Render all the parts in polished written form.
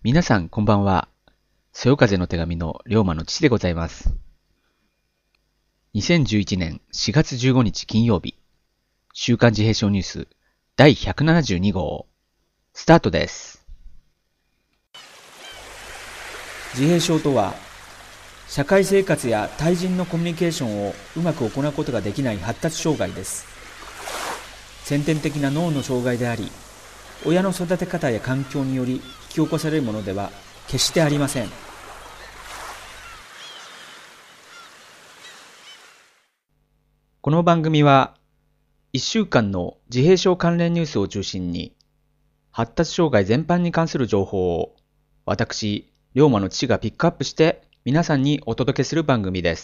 皆さんこんばんは。そよ風の手紙の龍馬の父でございます。2011年4月15日金曜日、週刊自閉症ニュース第172号、スタートです。 自閉症とは、社会生活や対人のコミュニケーションをうまく行うことができない発達障害です。先天的な脳の障害であり、親の育て方や環境により引き起こされるものでは決してありません。 この番組は、1週間の自閉症関連ニュースを中心に、発達障害全般に関する情報を、私、龍馬の父がピックアップして皆さんにお届けする番組です。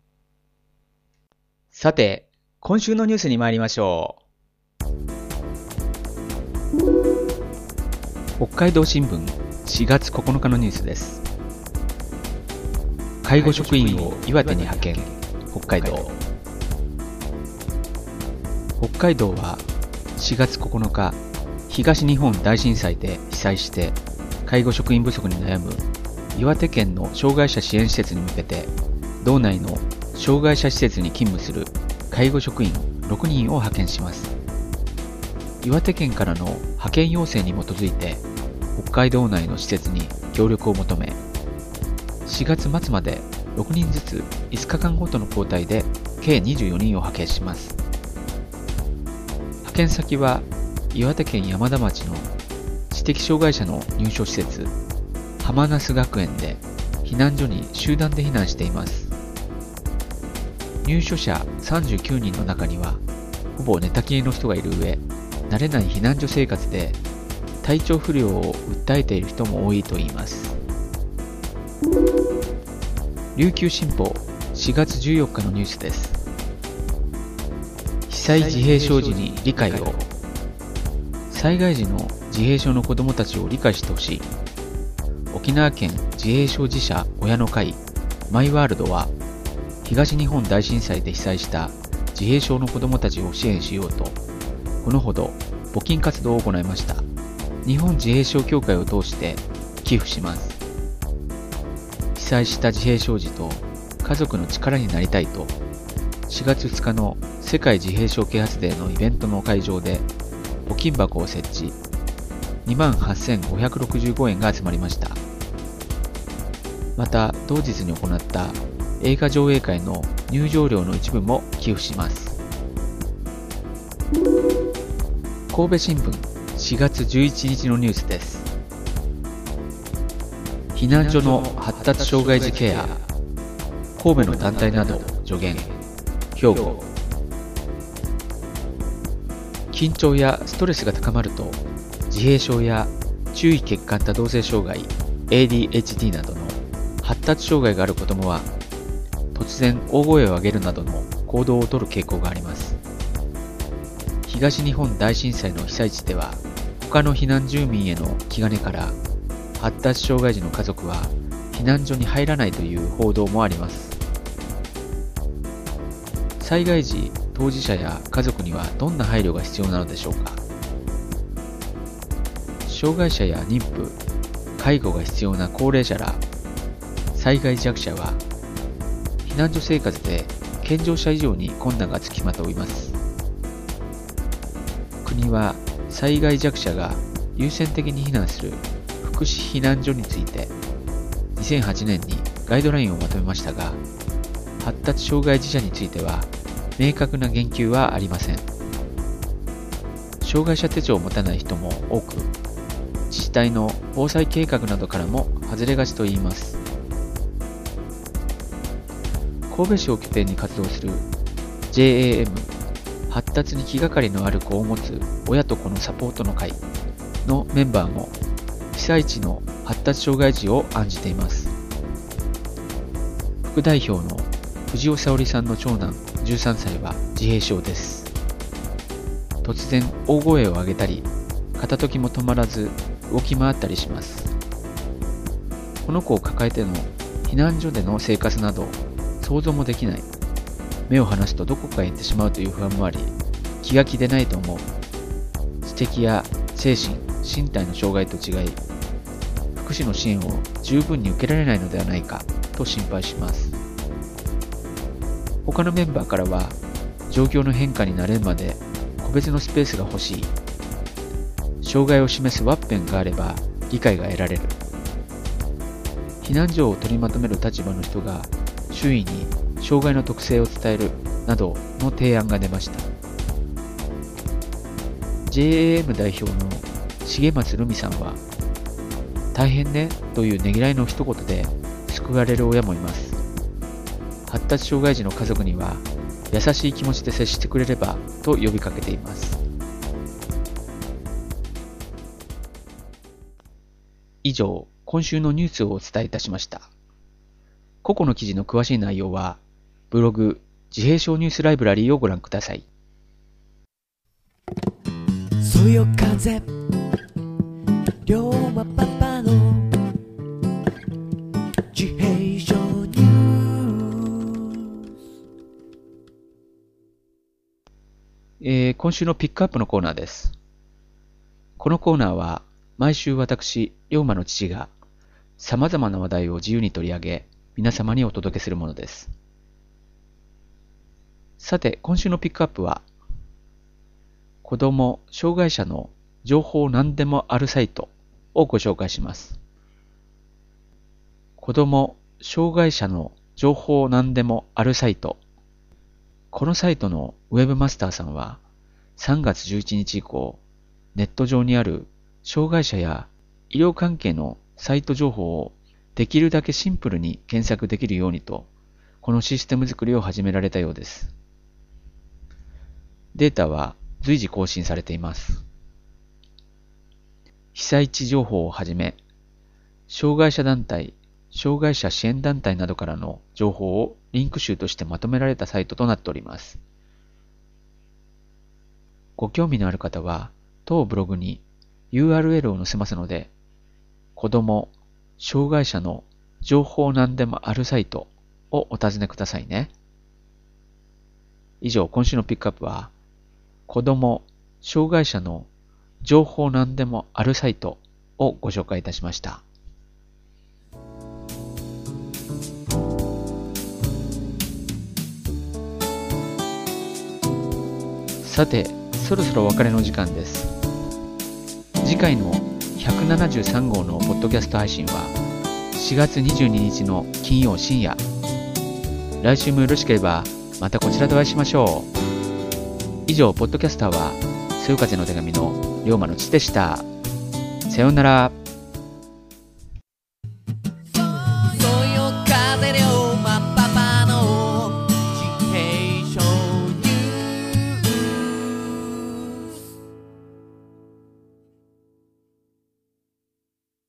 さて、今週のニュースに参りましょう。北海道新聞4月9日のニュースです。介護職員を岩手に派遣、北海道。北海道は4月9日、東日本大震災で被災して介護職員不足に悩む岩手県の障害者支援施設に向けて、道内の障害者施設に勤務する介護職員6人を派遣します。岩手県からの派遣要請に基づいて、北海道内の施設に協力を求め、4月末まで6人ずつ5日間ごとの交代で計24人を派遣します。派遣先は岩手県山田町の知的障害者の入所施設、浜那須学園で避難所に集団で避難しています。入所者39人の中には、ほぼ寝たきりの人がいる上、慣れない避難所生活で体調不良を訴えている人も多いといいます。琉球新報4月14日のニュースです。被災自閉症児に理解を。災害時の自閉症の子どもたちを理解してほしい。沖縄県自閉症児者親の会マイワールドは、東日本大震災で被災した自閉症の子どもたちを支援しようと、このほど募金活動を行いました。日本自閉症協会を通して寄付します。被災した自閉症児と家族の力になりたいと、4月2日の世界自閉症啓発デーのイベントの会場で募金箱を設置、28,565 円が集まりました。また同日に行った映画上映会の入場料の一部も寄付します。神戸新聞4月11日のニュースです。避難所の発達障害児ケア、神戸の団体など助言。兵庫。緊張やストレスが高まると、自閉症や注意欠陥多動性障害 ADHD などの発達障害がある子どもは、突然大声を上げるなどの行動をとる傾向があります。東日本大震災の被災地では、他の避難住民への気兼ねから、発達障害児の家族は避難所に入らないという報道もあります。災害時、当事者や家族にはどんな配慮が必要なのでしょうか。障害者や妊婦、介護が必要な高齢者ら、災害弱者は、避難所生活で健常者以上に困難がつきまといます。国は災害弱者が優先的に避難する福祉避難所について2008年にガイドラインをまとめましたが、発達障害児者については明確な言及はありません。障害者手帳を持たない人も多く、自治体の防災計画などからも外れがちといいます。神戸市を拠点に活動する JAM 発達に気がかりのある子を持つ親と子のサポートの会のメンバーも、被災地の発達障害児を案じています。副代表の藤尾沙織さんの長男13歳は自閉症です。突然大声を上げたり、片時も止まらず動き回ったりします。この子を抱えての避難所での生活など想像もできない。目を離すとどこかへ行ってしまうという不安もあり、気が気でないと思う。知的や精神、身体の障害と違い、 福祉の支援を十分に受けられないのではないかと心配します。他のメンバーからは、状況の変化に慣れるまで個別のスペースが欲しい、障害を示すワッペンがあれば理解が得られる、避難所を取りまとめる立場の人が周囲に障害の特性を伝えるなどの提案が出ました。 JAM 代表の重松留美さんは、大変ねというねぎらいの一言で救われる親もいます。発達障害児の家族には優しい気持ちで接してくれればと呼びかけています。以上、今週のニュースをお伝えいたしました。個々の記事の詳しい内容は、ブログ、自閉症ニュースライブラリーをご覧ください。 そよ風、龍馬パパの自閉症ニュース。 今週のピックアップのコーナーです。このコーナーは、毎週私、龍馬の父が、様々な話題を自由に取り上げ、皆様にお届けするものです。さて、今週のピックアップは、子ども・障害者の情報何でもあるサイトをご紹介します。子ども・障害者の情報何でもあるサイト。このサイトのウェブマスターさんは、3月11日以降、ネット上にある障害者や医療関係のサイト情報をできるだけシンプルに検索できるようにと、このシステム作りを始められたようです。データは随時更新されています。被災地情報をはじめ、障害者団体、障害者支援団体などからの情報をリンク集としてまとめられたサイトとなっております。ご興味のある方は、当ブログに URL を載せますので、子ども・障害者の情報何でもあるサイトをお尋ねくださいね。以上、今週のピックアップは、子ども・障害者の情報何でもあるサイトをご紹介いたしました。さて、そろそろお別れの時間です。次回の173号のポッドキャスト配信は4月22日の金曜深夜。来週もよろしければまたこちらでお会いしましょう。以上、ポッドキャスターはそよ風の手紙の龍馬の父でした。さようなら。